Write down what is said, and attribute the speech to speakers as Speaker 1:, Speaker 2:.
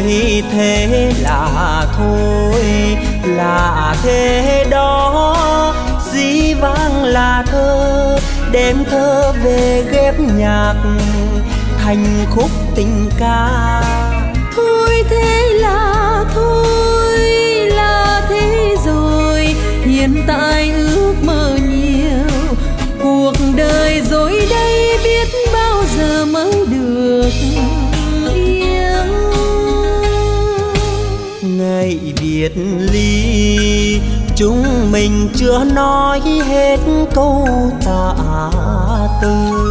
Speaker 1: thôi thế là thôi, là thế đó. Dĩ vãng là thơ, đem thơ về ghép nhạc thành khúc tình ca.
Speaker 2: Thôi thế là thôi, là thế rồi. Hiện tại ước mơ nhiều, cuộc đời rồi đây biết bao giờ mới được yêu.
Speaker 1: Ngày biệt ly chúng mình chưa nói hết câu tạ từ.